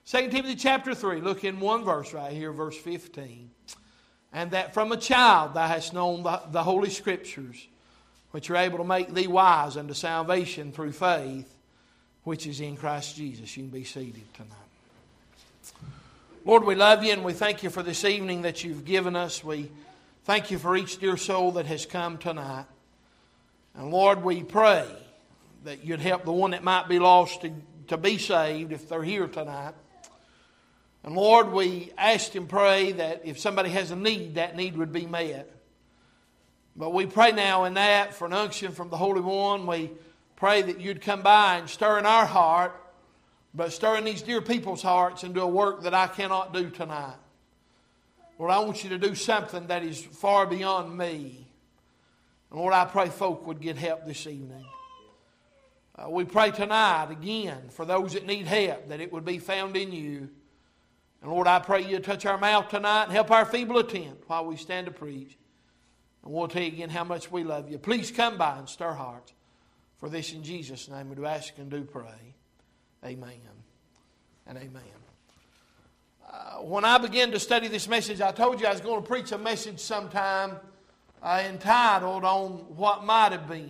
2 Timothy chapter 3, look in one verse right here, verse 15. And that from a child thou hast known the Holy Scriptures, which are able to make thee wise unto salvation through faith, which is in Christ Jesus. You can be seated tonight. Lord, we love you and we thank you for this evening that you've given us. We thank you for each dear soul that has come tonight. And Lord, we pray that you'd help the one that might be lost to be saved if they're here tonight. And Lord, we ask and pray that if somebody has a need, that need would be met. But we pray now in that for an unction from the Holy One. We pray that you'd come by and stir in our heart, but stir in these dear people's hearts and do a work that I cannot do tonight. Lord, I want you to do something that is far beyond me. And Lord, I pray folk would get help this evening. We pray tonight again for those that need help, that it would be found in you. And Lord, I pray you touch our mouth tonight and help our feeble attempt while we stand to preach. And we'll tell you again how much we love you. Please come by and stir hearts. For this in Jesus' name we do ask and do pray. Amen and amen. When I began to study this message, I told you I was going to preach a message sometime entitled On What Might Have Been.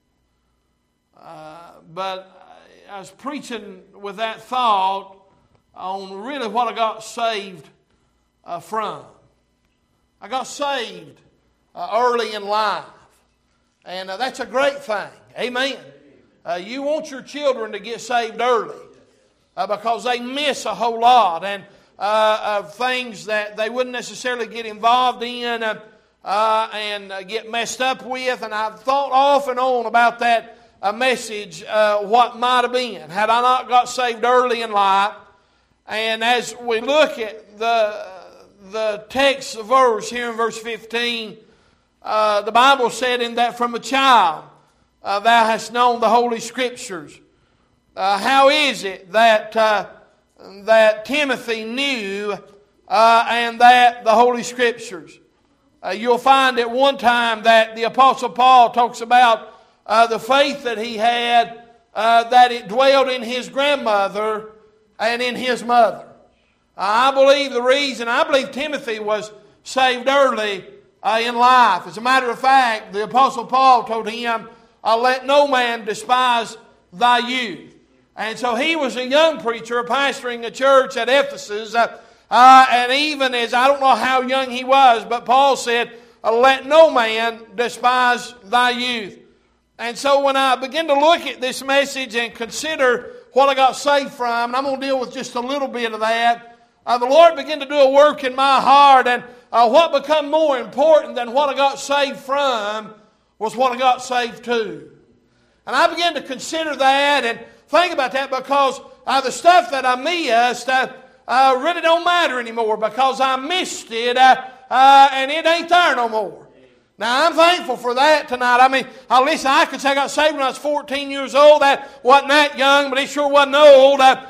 But I was preaching with that thought on really what I got saved from. I got saved early in life. And that's a great thing. Amen. You want your children to get saved early because they miss a whole lot and of things that they wouldn't necessarily get involved in and get messed up with. And I've thought off and on about that message, what might have been had I not got saved early in life. And as we look at the text verse here in verse 15, the Bible said in that from a child thou hast known the Holy Scriptures. How is it that Timothy knew and that the Holy Scriptures? You'll find at one time that the Apostle Paul talks about the faith that he had, that it dwelled in his grandmother and in his mother. I believe Timothy was saved early in life. As a matter of fact, the Apostle Paul told him, let no man despise thy youth. And so he was a young preacher pastoring a church at Ephesus. And even as, I don't know how young he was, but Paul said, let no man despise thy youth. And so when I begin to look at this message and consider what I got saved from, and I'm going to deal with just a little bit of that, the Lord began to do a work in my heart, and what became more important than what I got saved from was what I got saved to. And I began to consider that and think about that because the stuff that I missed really don't matter anymore because I missed it and it ain't there no more. Now, I'm thankful for that tonight. I mean, listen, I could say I got saved when I was 14 years old. That wasn't that young, but it sure wasn't old. But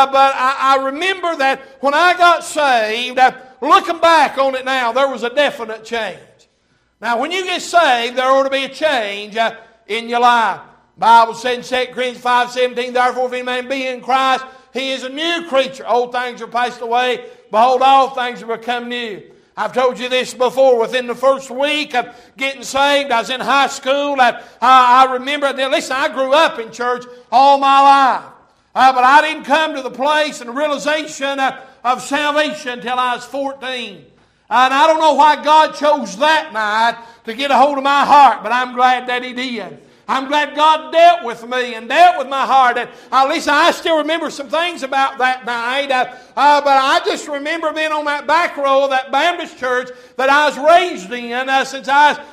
I remember that when I got saved, looking back on it now, there was a definite change. Now, when you get saved, there ought to be a change in your life. The Bible said in 2 Corinthians 5:17, therefore, if any man be in Christ, he is a new creature. Old things are passed away. Behold, all things have become new. I've told you this before. Within the first week of getting saved, I was in high school. I remember, listen, I grew up in church all my life. But I didn't come to the place and the realization of salvation until I was 14. And I don't know why God chose that night to get a hold of my heart, but I'm glad that He did. I'm glad God dealt with me and dealt with my heart. And at least I still remember some things about that night. But I just remember being on that back row of that Baptist church that I was raised in since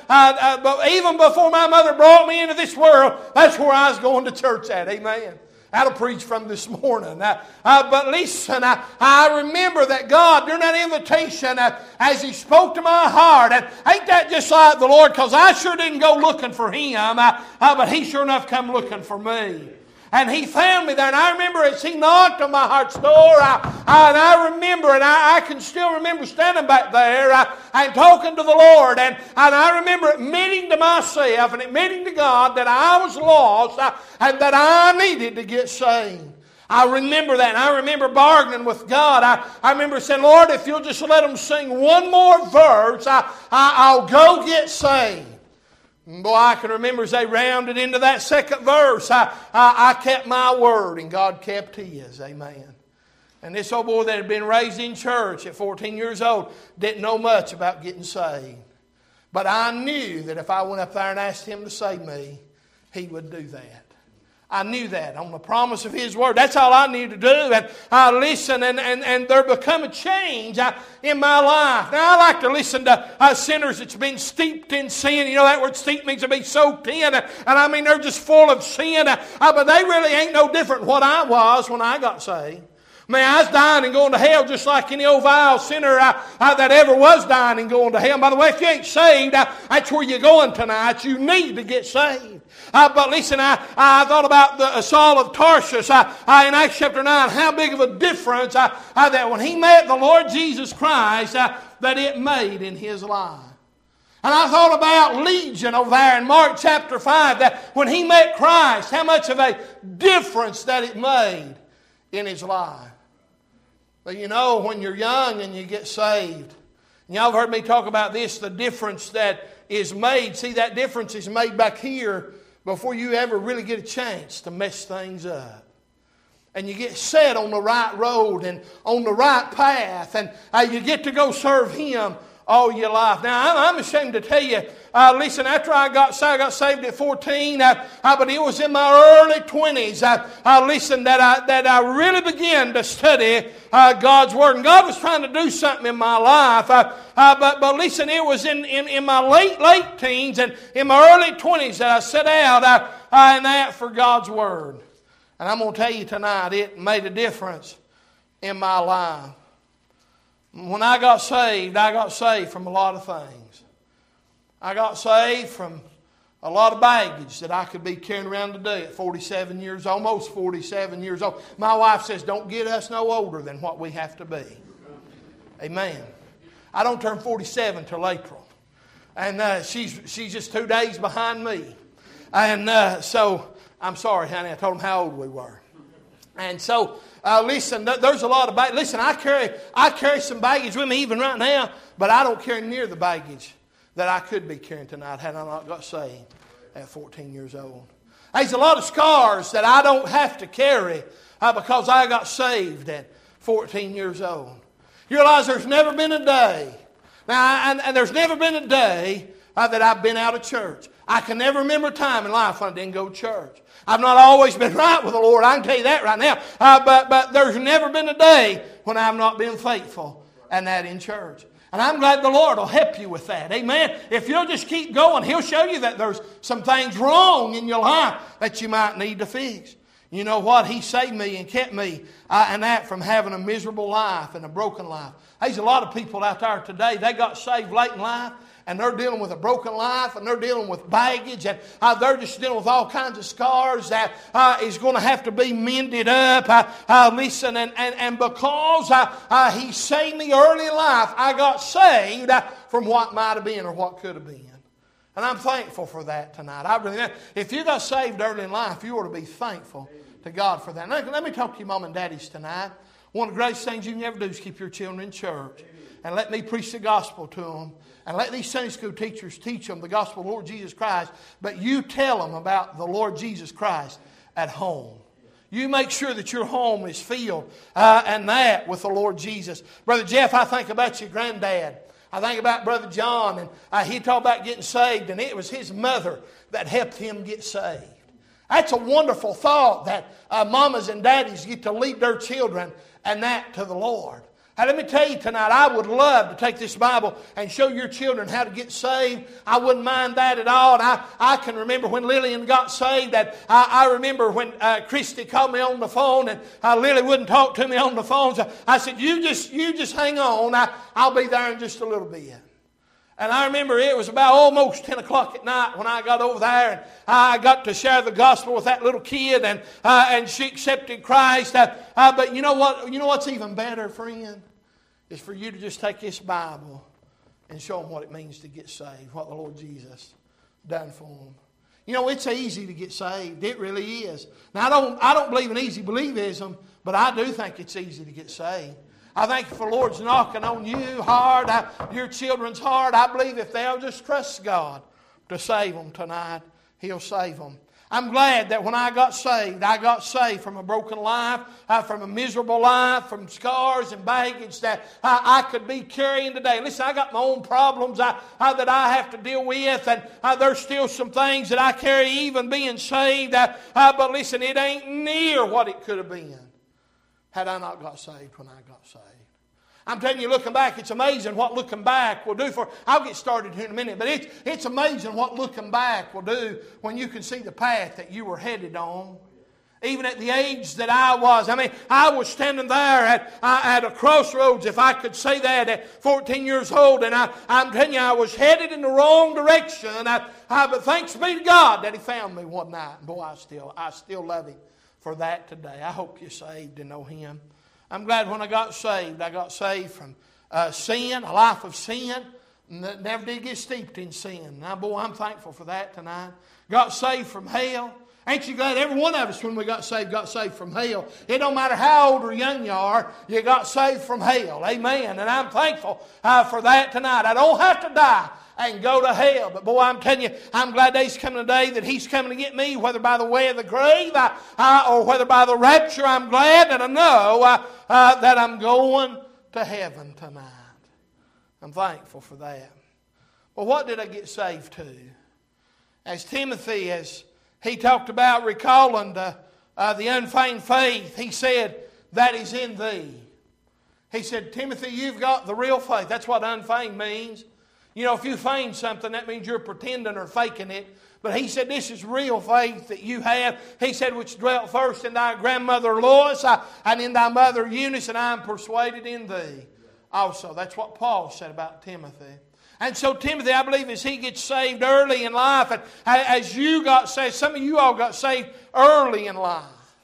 even before my mother brought me into this world. That's where I was going to church at. Amen. That'll preach from this morning. But listen, I remember that God, during that invitation, as He spoke to my heart, and ain't that just like the Lord? Because I sure didn't go looking for Him, but He sure enough come looking for me. And He found me there. And I remember as He knocked on my heart's door, and I remember, and I can still remember standing back there and talking to the Lord. And I remember admitting to myself and admitting to God that I was lost and that I needed to get saved. I remember that. And I remember bargaining with God. I remember saying, Lord, if you'll just let them sing one more verse, I'll go get saved. And boy, I can remember as they rounded into that second verse, I kept my word and God kept His. Amen. And this old boy that had been raised in church at 14 years old didn't know much about getting saved. But I knew that if I went up there and asked Him to save me, He would do that. I knew that on the promise of His Word. That's all I needed to do. And I listened, and there become a change in my life. Now, I like to listen to sinners that's been steeped in sin. You know that word steep means to be soaked in. And I mean, they're just full of sin. But they really ain't no different than what I was when I got saved. Man, I was dying and going to hell just like any old vile sinner that ever was dying and going to hell. By the way, if you ain't saved, that's where you're going tonight. You need to get saved. But listen, I thought about the Saul of Tarsus in Acts chapter 9, how big of a difference that when he met the Lord Jesus Christ, that it made in his life. And I thought about Legion over there in Mark chapter 5, that when he met Christ, how much of a difference that it made in his life. But you know, when you're young and you get saved, and y'all have heard me talk about this, the difference that is made. See, that difference is made back here before you ever really get a chance to mess things up. And you get set on the right road and on the right path, and you get to go serve Him all your life. Now, I'm ashamed to tell you, listen, after I got saved at 14, but it was in my early 20s, listen, that I really began to study God's Word. And God was trying to do something in my life. But listen, it was in my late teens and in my early 20s that I set out and that for God's Word. And I'm going to tell you tonight, it made a difference in my life. When I got saved from a lot of things. I got saved from a lot of baggage that I could be carrying around today at 47 years, almost 47 years old. My wife says, don't get us no older than what we have to be. Amen. I don't turn 47 till April. And she's just 2 days behind me. And so, I'm sorry, honey, I told them how old we were. And so, listen, there's a lot of baggage. Listen, I carry some baggage with me even right now, but I don't carry near the baggage that I could be carrying tonight had I not got saved at 14 years old. There's a lot of scars that I don't have to carry because I got saved at 14 years old. You realize there's never been a day, and there's never been a day that I've been out of church. I can never remember a time in life when I didn't go to church. I've not always been right with the Lord. I can tell you that right now. But there's never been a day when I've not been faithful and that in church. And I'm glad the Lord will help you with that. Amen. If you'll just keep going, He'll show you that there's some things wrong in your life that you might need to fix. You know what? He saved me and kept me and that from having a miserable life and a broken life. There's a lot of people out there today, they got saved late in life, and they're dealing with a broken life, and they're dealing with baggage, and they're just dealing with all kinds of scars that is going to have to be mended up. Listen, and because He saved me early in life, I got saved from what might have been or what could have been. And I'm thankful for that tonight. I really am. If you got saved early in life, you ought to be thankful to God for that. Now, let me talk to you mom and daddies tonight. One of the greatest things you can ever do is keep your children in church. And let me preach the gospel to them. And let these Sunday school teachers teach them the gospel of the Lord Jesus Christ. But you tell them about the Lord Jesus Christ at home. You make sure that your home is filled and that with the Lord Jesus. Brother Jeff, I think about your granddad. I think about Brother John. And he talked about getting saved. And it was his mother that helped him get saved. That's a wonderful thought that mamas and daddies get to lead their children and that to the Lord. Now, let me tell you tonight, I would love to take this Bible and show your children how to get saved. I wouldn't mind that at all. And I can remember when Lillian got saved. That I remember when Christy called me on the phone, and Lily wouldn't talk to me on the phone. So I said, you just hang on. I'll be there in just a little bit. And I remember it was about almost 10 o'clock at night when I got over there, and I got to share the gospel with that little kid, and she accepted Christ. But you know what? You know what's even better, friend? Is for you to just take this Bible and show them what it means to get saved, what the Lord Jesus done for them. You know, it's easy to get saved. It really is. Now, I don't believe in easy believism, but I do think it's easy to get saved. I think if the Lord's knocking on you hard, your children's heart, I believe if they'll just trust God to save them tonight, He'll save them. I'm glad that when I got saved from a broken life, from a miserable life, from scars and baggage that I could be carrying today. Listen, I got my own problems that I have to deal with, and there's still some things that I carry even being saved. But listen, it ain't near what it could have been had I not got saved when I got saved. I'm telling you, looking back, it's amazing what looking back will do for... I'll get started here in a minute, but it's amazing what looking back will do when you can see the path that you were headed on. Even at the age that I was. I mean, I was standing there at a crossroads, if I could say that, at 14 years old, and I'm telling you, I was headed in the wrong direction. But thanks be to God that He found me one night. And boy, I still love Him for that today. I hope you're saved and know Him. I'm glad when I got saved from sin, a life of sin. Never did get steeped in sin. Now, boy, I'm thankful for that tonight. Got saved from hell. Ain't you glad every one of us, when we got saved from hell? It don't matter how old or young you are, you got saved from hell. Amen. And I'm thankful for that tonight. I don't have to die and go to hell. But boy, I'm telling you, I'm glad He's coming today, that He's coming to get me, whether by the way of the grave or whether by the rapture. I'm glad that I know that I'm going to heaven tonight. I'm thankful for that. Well, what did I get saved to? As Timothy, as he talked about recalling the unfeigned faith, he said, that is in thee. He said, Timothy, you've got the real faith. That's what unfeigned means. You know, if you feign something, that means you're pretending or faking it. But he said, this is real faith that you have. He said, which dwelt first in thy grandmother Lois and in thy mother Eunice, and I am persuaded in thee also. That's what Paul said about Timothy. And so Timothy, I believe, as he gets saved early in life, and as you got saved, some of you all got saved early in life.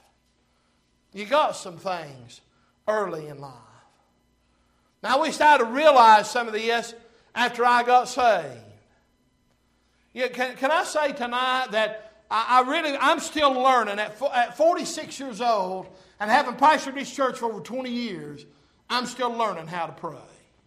You got some things early in life. Now, I wish I'd have realized some of this after I got saved. Yeah, can I say tonight that I'm still learning. At 46 years old and having pastored this church for over 20 years, I'm still learning how to pray.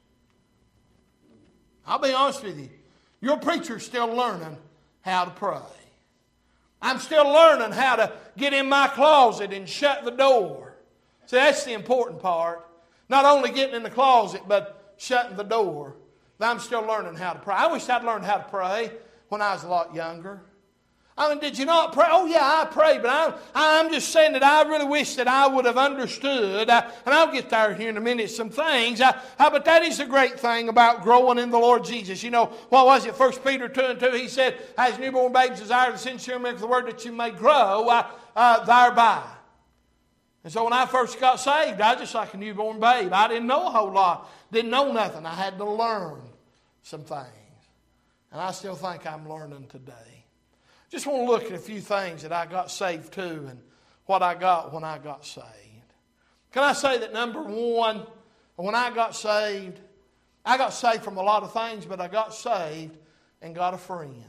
I'll be honest with you. Your preacher's still learning how to pray. I'm still learning how to get in my closet and shut the door. See, that's the important part. Not only getting in the closet, but shutting the door. I'm still learning how to pray. I wish I'd learned how to pray when I was a lot younger. I mean, did you not pray? Oh, yeah, I prayed, but I'm just saying that I really wish that I would have understood, and I'll get there here in a minute, some things. But that is the great thing about growing in the Lord Jesus. You know, what was it? 1 Peter 2:2, he said, as newborn babes desire the sincere milk of the word that you may grow thereby. And so when I first got saved, I was just like a newborn babe. I didn't know a whole lot. Didn't know nothing. I had to learn some things. And I still think I'm learning today. Just want to look at a few things that I got saved to and what I got when I got saved. Can I say that number one, when I got saved from a lot of things, but I got saved and got a friend.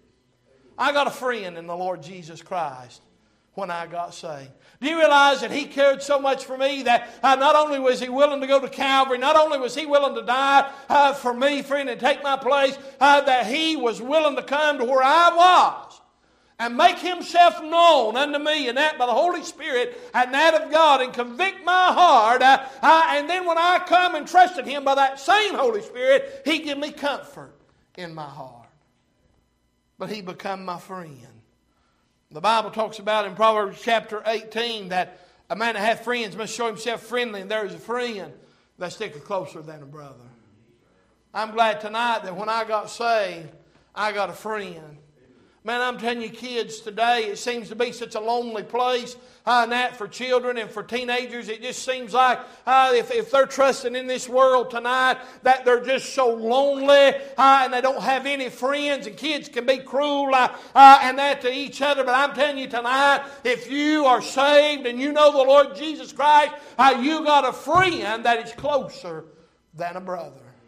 I got a friend in the Lord Jesus Christ when I got saved. Do you realize that He cared so much for me that not only was He willing to go to Calvary, not only was He willing to die for me, friend, and take my place, that He was willing to come to where I was and make Himself known unto me, and that by the Holy Spirit and that of God, and convict my heart. And then when I come and trusted Him by that same Holy Spirit, He give me comfort in my heart. But He become my friend. The Bible talks about in Proverbs chapter 18 that a man that hath friends must show himself friendly, and there is a friend that sticketh closer than a brother. I'm glad tonight that when I got saved, I got a friend. Man, I'm telling you, kids today, it seems to be such a lonely place. And that for children and for teenagers, it just seems like if they're trusting in this world tonight, that they're just so lonely and they don't have any friends. And kids can be cruel and that to each other. But I'm telling you tonight, if you are saved and you know the Lord Jesus Christ, you got a friend that is closer than a brother.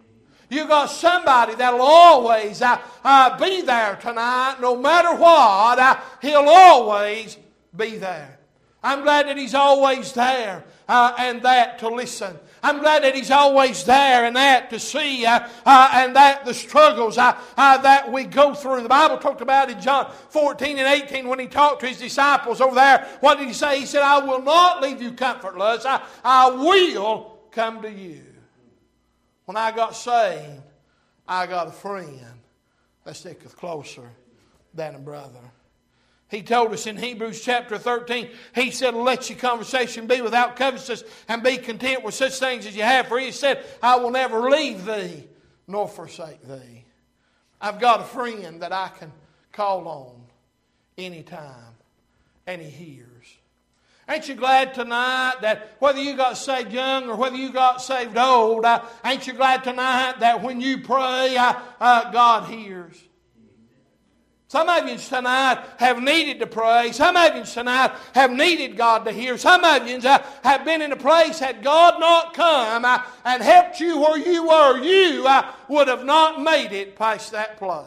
You got somebody that'll always be there tonight. No matter what, He'll always be there. I'm glad that He's always there and that to listen. I'm glad that He's always there and that to see and that the struggles that we go through. The Bible talked about in John 14 and 18 when He talked to His disciples over there. What did He say? He said, I will not leave you comfortless. I will come to you. When I got saved, I got a friend that sticketh closer than a brother. He told us in Hebrews chapter 13, He said, let your conversation be without covetousness and be content with such things as you have. For He said, I will never leave thee nor forsake thee. I've got a friend that I can call on anytime, and He hears. Ain't you glad tonight that whether you got saved young or whether you got saved old, ain't you glad tonight that when you pray, God hears? Some of you tonight have needed to pray. Some of you tonight have needed God to hear. Some of you have been in a place, had God not come and helped you where you were, you would have not made it past that place.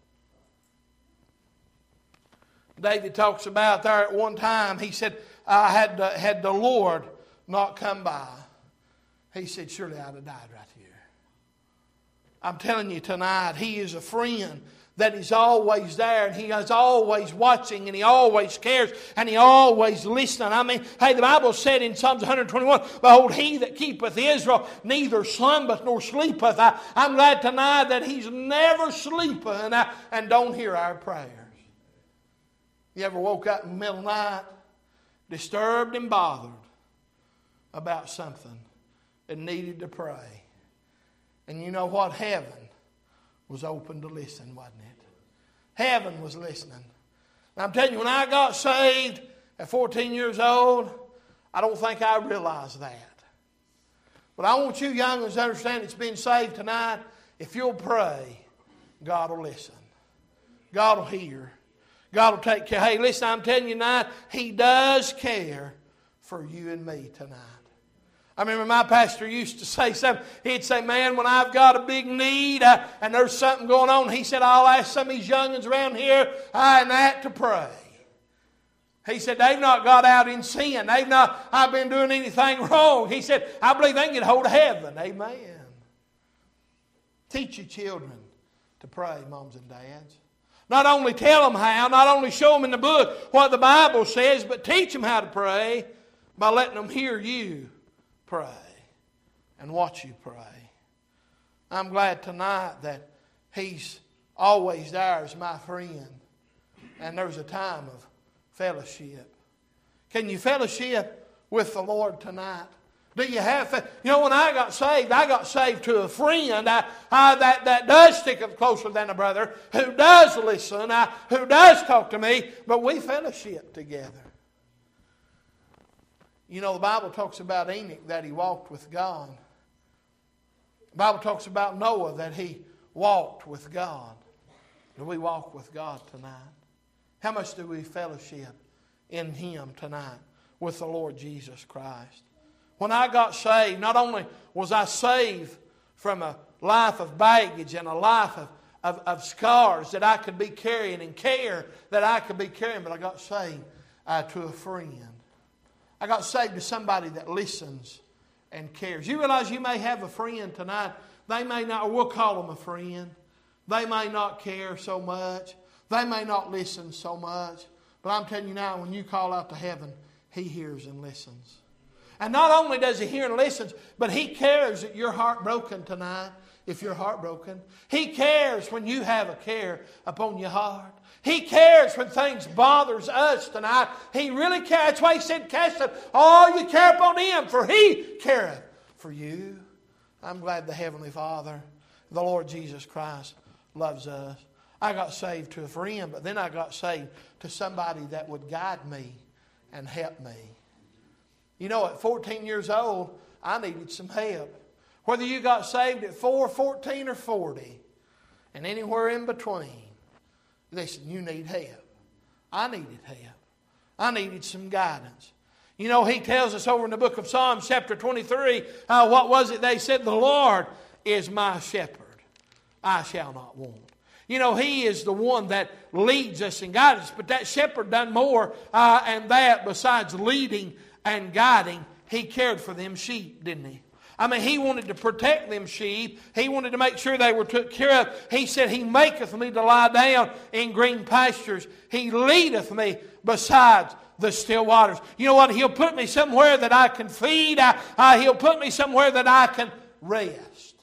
David talks about there at one time, he said, had the Lord not come by, he said, surely I'd have died right here. I'm telling you tonight, He is a friend that is always there, and He is always watching, and He always cares, and He always listening. I mean, hey, the Bible said in Psalms 121, behold, He that keepeth Israel neither slumbereth nor sleepeth. I'm glad tonight that He's never sleeping and don't hear our prayers. You ever woke up in the middle of the night, disturbed and bothered about something and needed to pray? And you know what? Heaven was open to listen, wasn't it? Heaven was listening. And I'm telling you, when I got saved at 14 years old, I don't think I realized that. But I want you young ones to understand it's being saved tonight. If you'll pray, God will listen. God will hear. God will take care. Hey, listen, I'm telling you tonight, He does care for you and me tonight. I remember my pastor used to say something. He'd say, man, when I've got a big need and there's something going on, he said, I'll ask some of these young'uns around here and that to pray. He said, they've not got out in sin. I've been doing anything wrong. He said, I believe they can get hold of heaven. Amen. Teach your children to pray, moms and dads. Not only tell them how, not only show them in the book what the Bible says, but teach them how to pray by letting them hear you pray and watch you pray. I'm glad tonight that He's always there as my friend. And there's a time of fellowship. Can you fellowship with the Lord tonight? Do you have? You know, when I got saved to a friend that does stick closer than a brother, who does listen, who does talk to me, but we fellowship together. You know, the Bible talks about Enoch that he walked with God. The Bible talks about Noah that he walked with God. Do we walk with God tonight? How much do we fellowship in Him tonight with the Lord Jesus Christ? When I got saved, not only was I saved from a life of baggage and a life of scars that I could be carrying and care that I could be carrying, but I got saved to a friend. I got saved to somebody that listens and cares. You realize you may have a friend tonight. They may not, or we'll call them a friend. They may not care so much. They may not listen so much. But I'm telling you now, when you call out to heaven, He hears and listens. And not only does He hear and listens, but He cares that you're heartbroken tonight, if you're heartbroken. He cares when you have a care upon your heart. He cares when things bothers us tonight. He really cares. That's why He said, cast all your care upon Him, for He careth for you. I'm glad the Heavenly Father, the Lord Jesus Christ, loves us. I got saved to a friend, but then I got saved to somebody that would guide me and help me. You know, at 14 years old, I needed some help. Whether you got saved at 4, 14, or 40, and anywhere in between, listen, you need help. I needed help. I needed some guidance. You know, He tells us over in the book of Psalms, chapter 23, what was it they said? The Lord is my shepherd. I shall not want. You know, He is the one that leads us and guides us. But that shepherd done more and that besides leading and guiding. He cared for them sheep, didn't He? I mean, He wanted to protect them sheep. He wanted to make sure they were took care of. He said, He maketh me to lie down in green pastures. He leadeth me besides the still waters. You know what? He'll put me somewhere that I can feed. He'll put me somewhere that I can rest.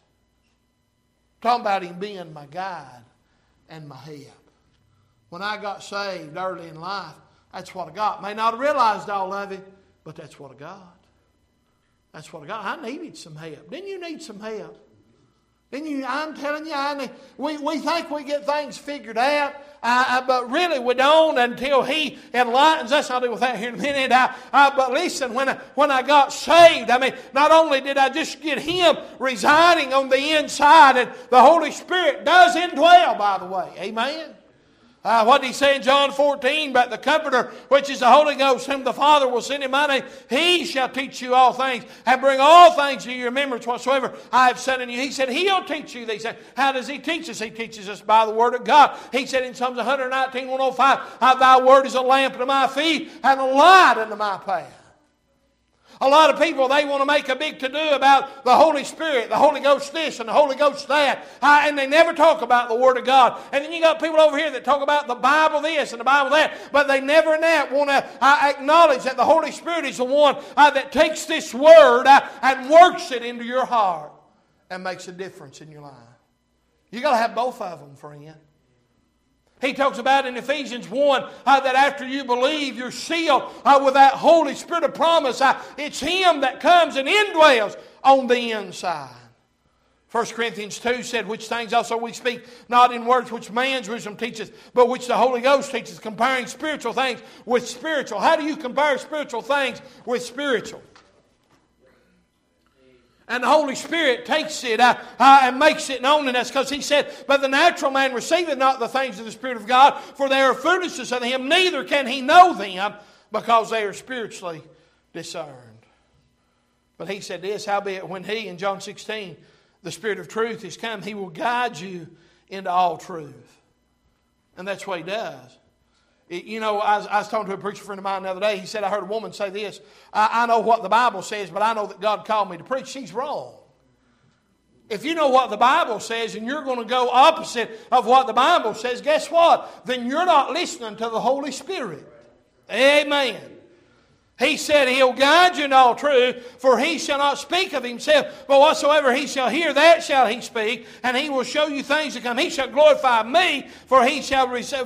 Talking about Him being my guide and my help. When I got saved early in life, that's what I got. May not have realized all of it, but that's what I got. That's what I got. I needed some help. Didn't you need some help? Didn't you? I'm telling you, we think we get things figured out, but really we don't until He enlightens us. I'll deal with that here in a minute. But listen, when I got saved, I mean, not only did I just get Him residing on the inside, and the Holy Spirit does indwell, by the way. Amen. What did He say in John 14? But the Comforter, which is the Holy Ghost, whom the Father will send in my name, He shall teach you all things, and bring all things to your remembrance whatsoever I have said unto you. He said, He'll teach you these things. How does He teach us? He teaches us by the Word of God. He said in Psalms 119, 105, Thy Word is a lamp unto my feet, and a light unto my path. A lot of people, they want to make a big to-do about the Holy Spirit, the Holy Ghost this and the Holy Ghost that, and they never talk about the Word of God. And then you got people over here that talk about the Bible this and the Bible that, but they never in that want to acknowledge that the Holy Spirit is the one that takes this Word and works it into your heart and makes a difference in your life. You got to have both of them, friend. He talks about in Ephesians 1 that after you believe, you're sealed with that Holy Spirit of promise. It's Him that comes and indwells on the inside. 1 Corinthians 2 said, which things also we speak, not in words which man's wisdom teaches, but which the Holy Ghost teaches, comparing spiritual things with spiritual. How do you compare spiritual things with spiritual? And the Holy Spirit takes it and makes it known in us, because He said, but the natural man receiveth not the things of the Spirit of God, for they are foolishness unto him, neither can he know them, because they are spiritually discerned. But He said this, howbeit when He, in John 16, the Spirit of truth is come, He will guide you into all truth. And that's what He does. You know, I was talking to a preacher friend of mine the other day. He said, I heard a woman say this, I know what the Bible says, but I know that God called me to preach. She's wrong. If you know what the Bible says and you're going to go opposite of what the Bible says, guess what? Then you're not listening to the Holy Spirit. Amen. He said, He'll guide you in all truth, for He shall not speak of Himself, but whatsoever He shall hear, that shall He speak, and He will show you things to come. He shall glorify me, for He shall receive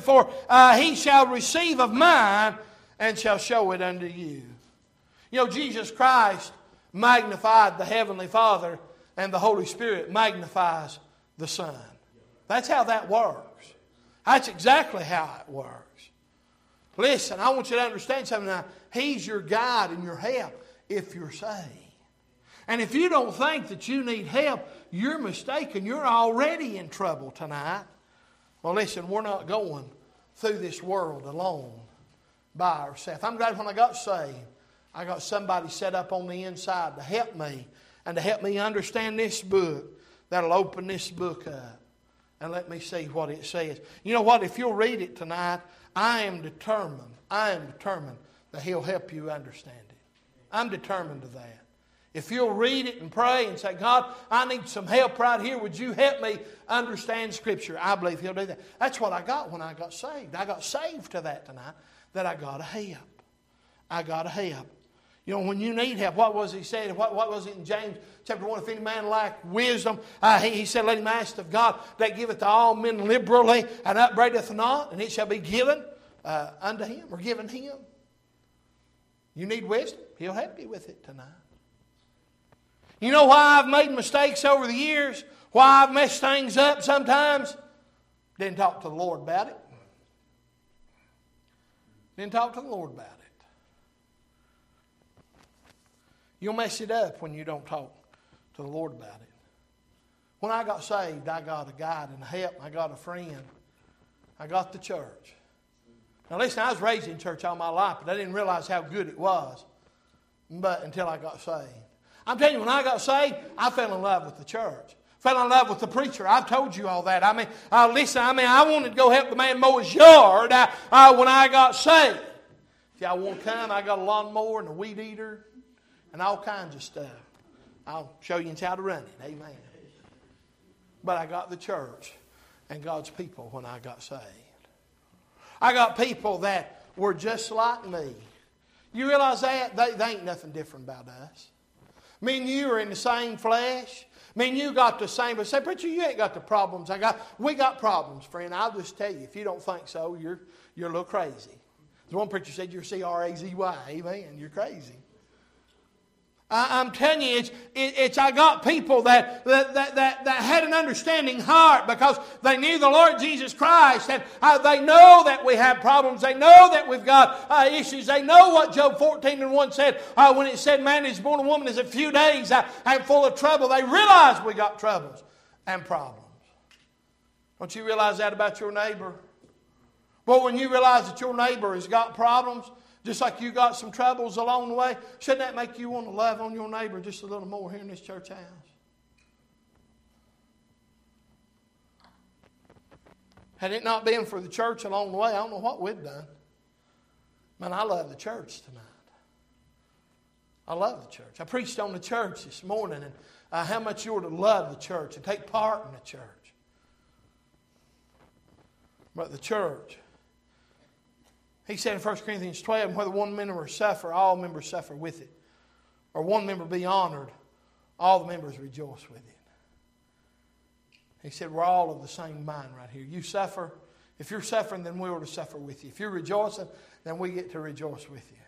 of mine, and shall show it unto you. You know, Jesus Christ magnified the Heavenly Father, and the Holy Spirit magnifies the Son. That's how that works. That's exactly how it works. Listen, I want you to understand something now. He's your guide and your help if you're saved. And if you don't think that you need help, you're mistaken. You're already in trouble tonight. Well, listen, we're not going through this world alone by ourselves. I'm glad when I got saved, I got somebody set up on the inside to help me and to help me understand this book, that'll open this book up and let me see what it says. You know what? If you'll read it tonight, I am determined that He'll help you understand it. I'm determined to that. If you'll read it and pray and say, God, I need some help right here. Would you help me understand Scripture? I believe He'll do that. That's what I got when I got saved. I got saved to that tonight, that I got to help. I got to help. You know, when you need help, what was He saying? What was it in James chapter 1? If any man lack wisdom, he said, let him ask of God that giveth to all men liberally and upbraideth not, and it shall be given unto him, or given him. You need wisdom? He'll help you with it tonight. You know why I've made mistakes over the years? Why I've messed things up sometimes? Didn't talk to the Lord about it. Didn't talk to the Lord about it. You'll mess it up when you don't talk to the Lord about it. When I got saved, I got a guide and a help. I got a friend. I got the church. Now listen, I was raised in church all my life, but I didn't realize how good it was until I got saved. I'm telling you, when I got saved, I fell in love with the church. Fell in love with the preacher. I've told you all that. Listen, I wanted to go help the man mow his yard when I got saved. If y'all want to come, I got a lawnmower and a weed eater and all kinds of stuff. I'll show you how to run it. Amen. But I got the church and God's people when I got saved. I got people that were just like me. You realize that? They ain't nothing different about us. Me and you are in the same flesh. Me and you got the same. But say, preacher, you ain't got the problems I got. We got problems, friend. I'll just tell you. If you don't think so, you're a little crazy. The one preacher said you're C-R-A-Z-Y. Amen. You're crazy. I'm telling you, I got people that had an understanding heart because they knew the Lord Jesus Christ. And they know that we have problems. They know that we've got issues. They know what Job 14:1 said when it said man is born a woman is a few days and full of trouble. They realize we got troubles and problems. Don't you realize that about your neighbor? But when you realize that your neighbor has got problems, just like you got some troubles along the way, shouldn't that make you want to love on your neighbor just a little more here in this church house? Had it not been for the church along the way, I don't know what we'd done. Man, I love the church tonight. I love the church. I preached on the church this morning and how much you are to love the church and take part in the church. But the church, he said in 1 Corinthians 12, whether one member suffer, all members suffer with it. Or one member be honored, all the members rejoice with it. He said we're all of the same mind right here. You suffer. If you're suffering, then we are to suffer with you. If you're rejoicing, then we get to rejoice with you.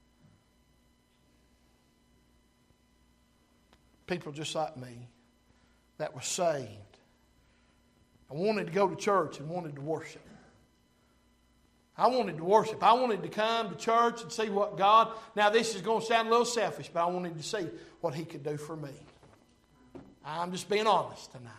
People just like me that was saved. I wanted to go to church and wanted to worship. I wanted to worship. I wanted to come to church and see what God... Now this is going to sound a little selfish, but I wanted to see what He could do for me. I'm just being honest tonight.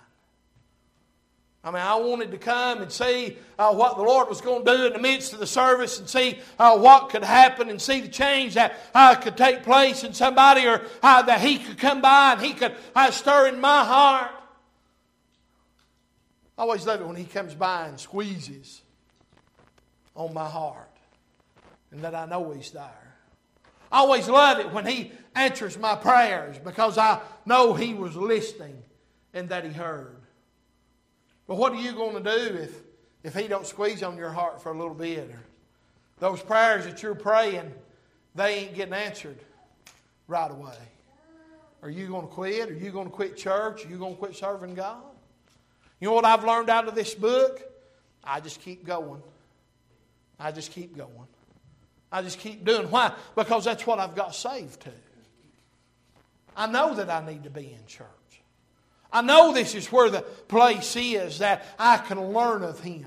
I wanted to come and see what the Lord was going to do in the midst of the service and see what could happen and see the change that could take place in somebody or that He could come by and He could stir in my heart. I always love it when He comes by and squeezes on my heart and that I know He's there. I always love it when He answers my prayers because I know He was listening and that He heard. But what are you going to do if He don't squeeze on your heart for a little bit? Or those prayers that you're praying, they ain't getting answered right away. Are you going to quit? Are you going to quit church? Are you going to quit serving God? You know what I've learned out of this book? I just keep going. I just keep going. I just keep doing. Why? Because that's what I've got saved to. I know that I need to be in church. I know this is where the place is that I can learn of Him.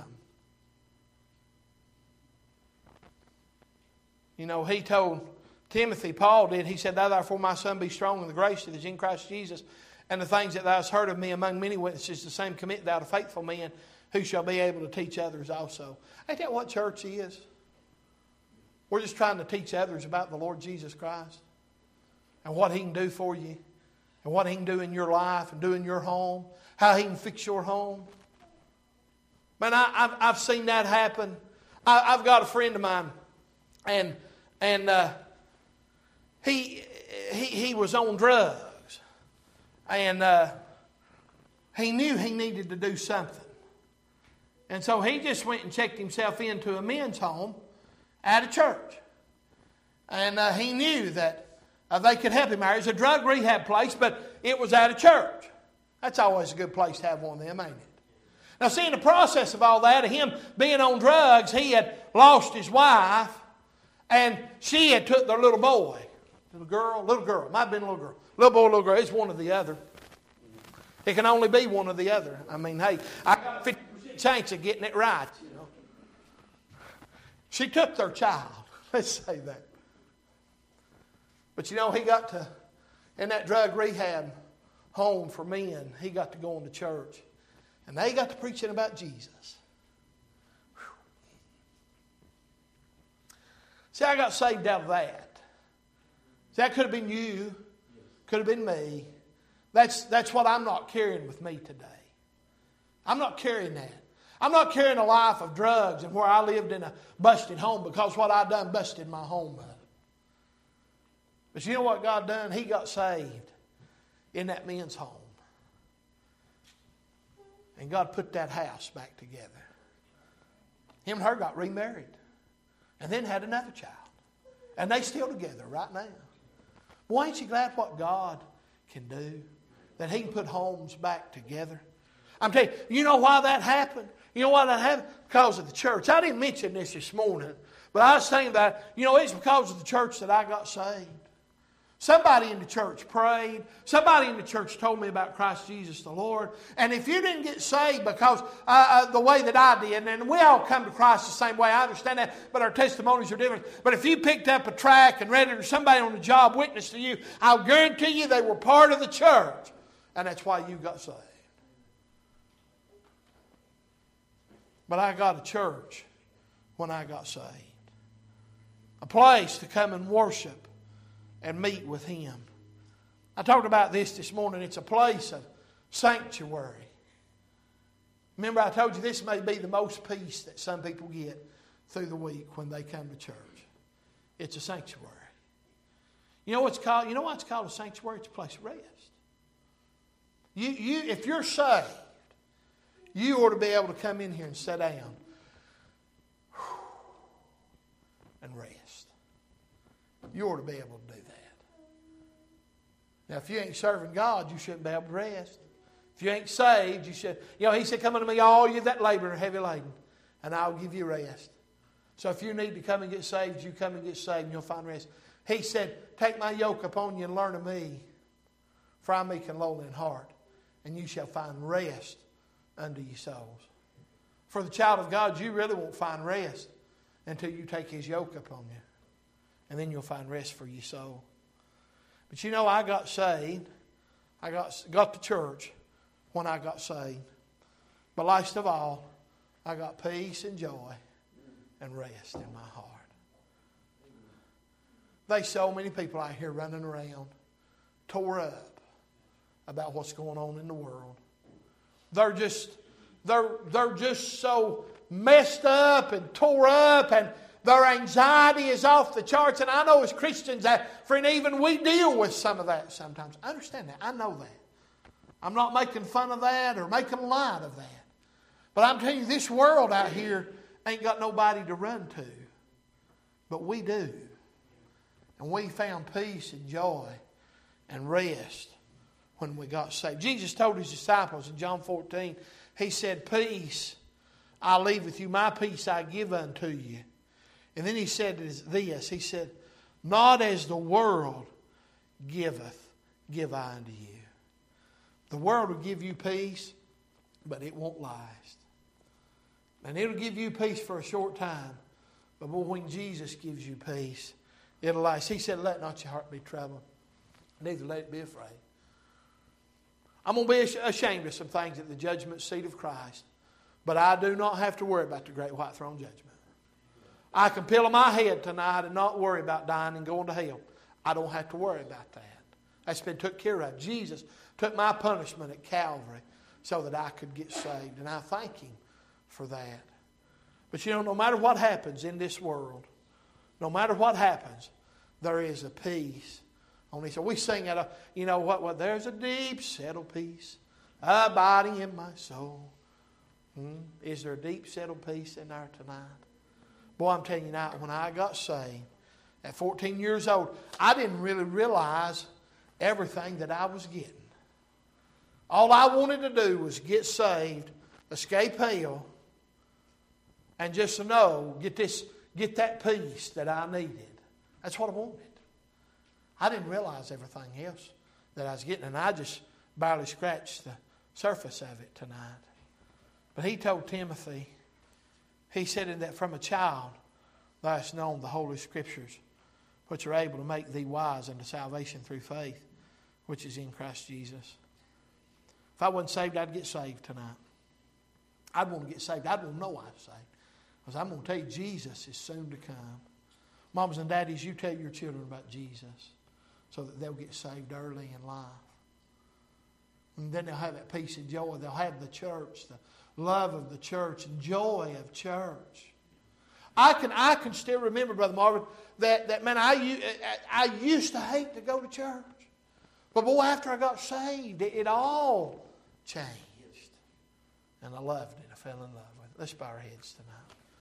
You know, he told Timothy, Paul did, he said, "Thou therefore, my son, be strong in the grace that is in Christ Jesus, and the things that thou hast heard of me among many witnesses, the same commit thou to faithful men, who shall be able to teach others also." Ain't that what church is? We're just trying to teach others about the Lord Jesus Christ and what He can do for you and what He can do in your life and do in your home, how He can fix your home. Man, I've seen that happen. I've got a friend of mine, and he was on drugs, and he knew he needed to do something. And so he just went and checked himself into a men's home at a church. And he knew that they could help him there. It was a drug rehab place, but it was at a church. That's always a good place to have one of them, ain't it? Now, see, in the process of all that, of him being on drugs, he had lost his wife, and she had took their little boy. Little girl, might have been a little girl. Little boy, little girl, it's one or the other. It can only be one or the other. I mean, hey, I got 50% chance of getting it right, you know. She took their child. Let's say that. But you know, he got to, in that drug rehab home for men, he got to go into church. And they got to preaching about Jesus. Whew. See, I got saved out of that. See, that could have been you. Could have been me. That's what I'm not carrying with me today. I'm not carrying that. I'm not carrying a life of drugs and where I lived in a busted home because what I done busted my home up. But you know what God done? He got saved in that men's home. And God put that house back together. Him and her got remarried. And then had another child. And they still together right now. Boy, ain't you glad what God can do? That He can put homes back together. I'm telling you, you know why that happened? You know why that happened? Because of the church. I didn't mention this morning, but I was saying that, it's because of the church that I got saved. Somebody in the church prayed. Somebody in the church told me about Christ Jesus the Lord. And if you didn't get saved because the way that I did, and we all come to Christ the same way, I understand that, but our testimonies are different. But if you picked up a tract and read it, or somebody on the job witnessed to you, I'll guarantee you they were part of the church. And that's why you got saved. But I got a church when I got saved. A place to come and worship and meet with Him. I talked about this morning. It's a place of sanctuary. Remember, I told you this may be the most peace that some people get through the week when they come to church. It's a sanctuary. You know what's called? You know why it's called a sanctuary? It's a place of rest. If you're saved, you ought to be able to come in here and sit down and rest. You ought to be able to do that. Now, if you ain't serving God, you shouldn't be able to rest. If you ain't saved, you should. He said, come unto me, all you that labor and are heavy laden, and I'll give you rest. So if you need to come and get saved, you come and get saved and you'll find rest. He said, take my yoke upon you and learn of me, for I'm meek and lowly in heart, and you shall find rest unto your souls. For the child of God, you really won't find rest until you take His yoke upon you. And then you'll find rest for your soul. But I got saved. I got to church when I got saved. But last of all, I got peace and joy and rest in my heart. There's so many people out here running around, tore up about what's going on in the world. They're just so messed up and tore up, and their anxiety is off the charts. And I know as Christians that, friend, even we deal with some of that sometimes. I understand that. I know that. I'm not making fun of that or making light of that. But I'm telling you, this world out here ain't got nobody to run to. But we do. And we found peace and joy and rest when we got saved. Jesus told His disciples in John 14, He said, peace I leave with you, my peace I give unto you. And then He said this, He said, not as the world giveth, give I unto you. The world will give you peace, but it won't last. And it'll give you peace for a short time. But when Jesus gives you peace, it'll last. He said, let not your heart be troubled, neither let it be afraid. I'm going to be ashamed of some things at the judgment seat of Christ. But I do not have to worry about the great white throne judgment. I can pillow my head tonight and not worry about dying and going to hell. I don't have to worry about that. That's been took care of. Jesus took my punishment at Calvary so that I could get saved. And I thank Him for that. But no matter what happens in this world, no matter what happens, there is a peace. So we sing at there's a deep settled peace abiding in my soul. Is there a deep settled peace in there tonight? Boy, I'm telling you now, when I got saved at 14 years old, I didn't really realize everything that I was getting. All I wanted to do was get saved, escape hell, and just get that peace that I needed. That's what I wanted. I didn't realize everything else that I was getting, and I just barely scratched the surface of it tonight. But He told Timothy, He said in that from a child thou hast known the Holy Scriptures, which are able to make thee wise unto salvation through faith, which is in Christ Jesus. If I wasn't saved, I'd get saved tonight. I'd want to get saved. I'd want to know I was saved. Because I'm going to tell you, Jesus is soon to come. Mamas and daddies, you tell your children about Jesus so that they'll get saved early in life. And then they'll have that peace and joy. They'll have the church, the love of the church and joy of church. I can still remember, Brother Marvin, that man, I used to hate to go to church. But boy, after I got saved, it all changed. And I loved it. I fell in love with it. Let's bow our heads tonight.